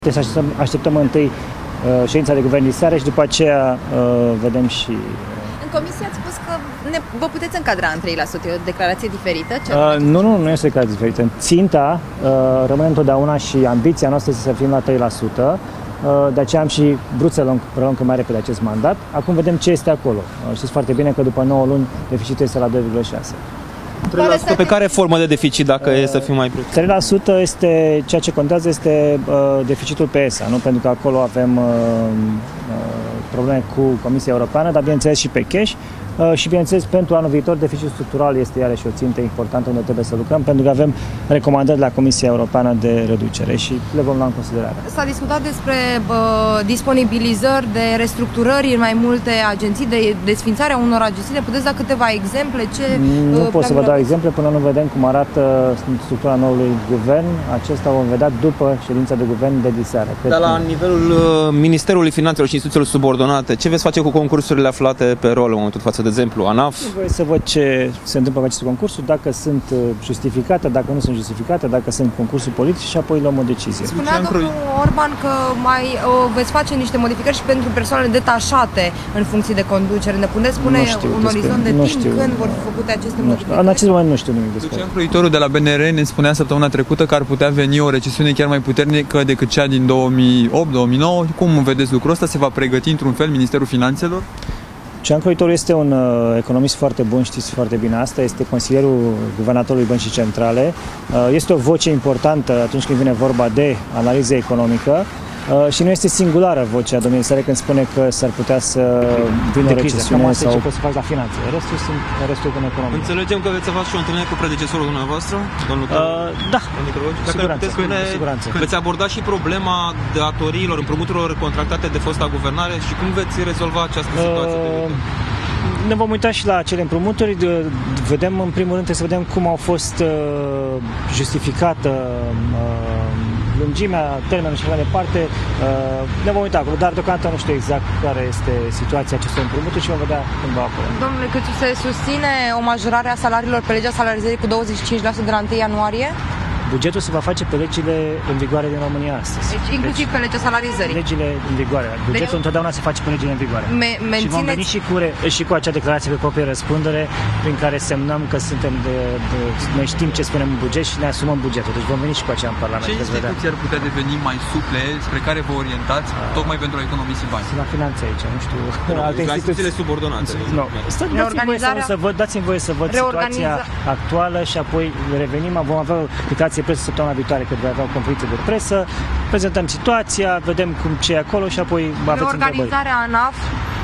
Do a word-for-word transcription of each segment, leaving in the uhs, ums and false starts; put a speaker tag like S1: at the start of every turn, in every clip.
S1: Trebuie să așteptăm, așteptăm întâi uh, ședința de guvern din seară și după aceea uh, vedem și...
S2: În comisie ați spus că ne, vă puteți încadra în trei la sută, e o declarație diferită?
S1: Uh, nu, nu, nu este o declarație diferită. Ținta uh, rămâne întotdeauna și ambiția noastră este să fim la trei la sută. Uh, de aceea am și vrut să luăm, luăm cât mai repede acest mandat. Acum vedem ce este acolo. Uh, știți foarte bine că după nouă luni deficitul este la doi virgulă șase.
S3: trei la sută pe care formă de deficit, dacă uh, e să fim mai precis?
S1: trei la sută este, ceea ce contează este uh, deficitul pe E S A, nu? Pentru că acolo avem uh, uh, probleme cu Comisia Europeană, dar bineînțeles și pe cash. Uh, și bineînțeles pentru anul viitor deficitul structural este iarăși o țintă importantă unde trebuie să lucrăm, pentru că avem recomandări la Comisia Europeană de reducere și le vom lua în considerare.
S2: S-a discutat despre bă, disponibilizări de restructurări în mai multe agenții, de desfințarea unor agenții. Ne puteți da câteva exemple? Ce
S1: nu pot să vă dau exemple până nu vedem cum arată structura noului guvern. Acesta o vom vedea după ședința de guvern de diseară.
S3: Dar la nivelul Ministerului Finanțelor și instituțiilor subordonate, ce veți face cu concursurile aflate pe rol în momentul de față? De exemplu, ANAF?
S1: Voi să văd ce se întâmplă cu aceste concursuri, dacă sunt justificate, dacă nu sunt justificate, dacă sunt concursuri politice și apoi luăm o decizie.
S2: Spunea domnul Orban că mai o, veți face niște modificări și pentru persoanele detașate în funcție de conducere. Ne puteți spune un orizont de timp
S1: știu,
S2: când vor fi făcute aceste modificări?
S1: În acest moment nu știu nimic despre.
S4: Lucian Croitorul de la B N R ne spunea săptămâna trecută că ar putea veni o recesiune chiar mai puternică decât cea din două mii opt două mii nouă. Cum vedeți lucrul ăsta? Se va pregăti într-un fel Ministerul Finanțelor?
S1: Lucian Croitorul este un uh, economist foarte bun, știți foarte bine asta, este consilierul guvernatorului Băncii Centrale, uh, este o voce importantă atunci când vine vorba de analiză economică uh, și nu este singulară vocea domniei sale când spune că s-ar putea să vină o recesiune sau... ce poți să faci la finanțe. Restul sunt restul în economie.
S3: Înțelegem că veți face o întâlnire cu predecesorul dumneavoastră, domnul
S1: uh, Da,
S3: Dacă
S1: siguranță,
S3: puteți spune,
S1: siguranță.
S3: Veți aborda și problema datoriilor, împrumuturilor contractate de fosta guvernare și cum veți rezolva această situație? Uh,
S1: Ne vom uita și la acele împrumuturi, vedem în primul rând să vedem cum au fost uh, justificată uh, lungimea, termenul și așa mai departe. Uh, ne vom uita acolo, dar deocamdată nu știu exact care este situația acestor împrumuturi și vom vedea când va apărea.
S2: Domnule Câțu, se susține o majorare a salariilor pe legea salarizării cu douăzeci și cinci la sută de la întâi ianuarie?
S1: Bugetul se va face pe legile în vigoare din România astăzi.
S2: Deci inclusiv deci, pe legea salarizării.
S1: Legile în vigoare. Bugetul deci, întotdeauna se face pe legile în vigoare.
S2: Me- mențineți...
S1: Și vom veni și cu, și cu acea declarație pe proprie răspundere prin care semnăm că suntem de, de, noi știm ce spunem în buget și ne asumăm bugetul. Deci vom veni și cu aceea în Parlament.
S4: Ce instituții ar putea deveni mai suple, spre care vă orientați, a, tocmai pentru a economisi bani?
S1: Sunt la finanțe aici, nu știu.
S3: No, alte instituțiile subordonate.
S1: Nu. Dați-mi voie să, să văd, dați-mi voie să văd situația actuală și apoi revenim. Vom avea o declarație presă săptămâna viitoare când voi avea o conferință de presă, prezentăm situația, vedem cum ce e acolo și apoi aveți întrebări.
S2: Reorganizarea ANAF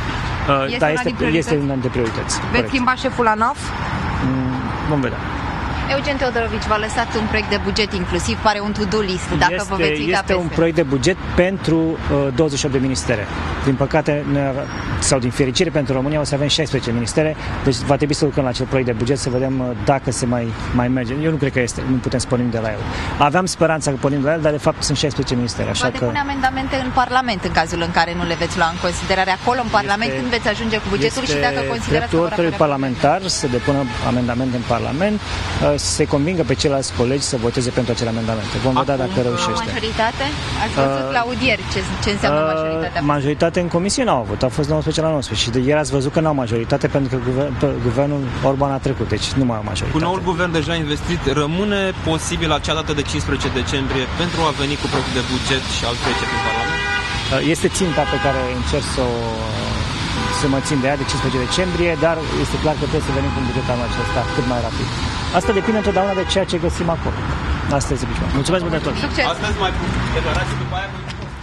S1: uh, este, da, este, este una dintre priorități.
S2: Veți
S1: corect.
S2: schimba șeful ANAF?
S1: Mm, vom vedea.
S5: Eugen Teodorovici v-a lăsat un proiect de buget inclusiv, pare un to-do list, dacă
S1: este,
S5: vă veți uita
S1: Este
S5: peste.
S1: un proiect de buget pentru uh, douăzeci și opt de ministere. Din păcate, sau din fericire pentru România, o să avem șaisprezece ministere, deci va trebui să lucrăm la acel proiect de buget să vedem uh, dacă se mai, mai merge. Eu nu cred că este, nu putem să pornim de la el. Aveam speranța că pornim de la el, dar de fapt sunt șaisprezece ministere. Așa
S5: va depune
S1: că...
S5: amendamente în Parlament în cazul în care nu le veți lua în considerare acolo, în Parlament, este, când veți ajunge cu bugetul și dacă considerați că
S1: oricărui parlamentar să depună amendament în Parlament, uh, să se convingă pe ceilalți colegi să voteze pentru acele amendamente. Vom vedea dacă reușește.
S5: Majoritate? Ați văzut uh, la audieri ce, ce înseamnă uh, majoritatea?
S1: Majoritate în comisie n-au avut, a fost nouăsprezece la nouăsprezece și de ieri ați văzut că n-au majoritate pentru că guvern, guvernul Orban a trecut, deci nu mai au majoritate.
S3: Cu noul guvern deja investit, rămâne posibil acea dată de cincisprezece decembrie pentru a veni cu proiectul de buget și al trece prin Parlament?
S1: Uh, este ținta pe care încerc să o să mă țin de ea de cincisprezece decembrie, dar este clar că trebuie să venim cu un buget anul acesta cât mai rapid. Asta depinde întotdeauna de ceea ce găsim acolo. Asta este bine. Mulțumesc mult de tot.
S3: Astăzi mai declarații după aia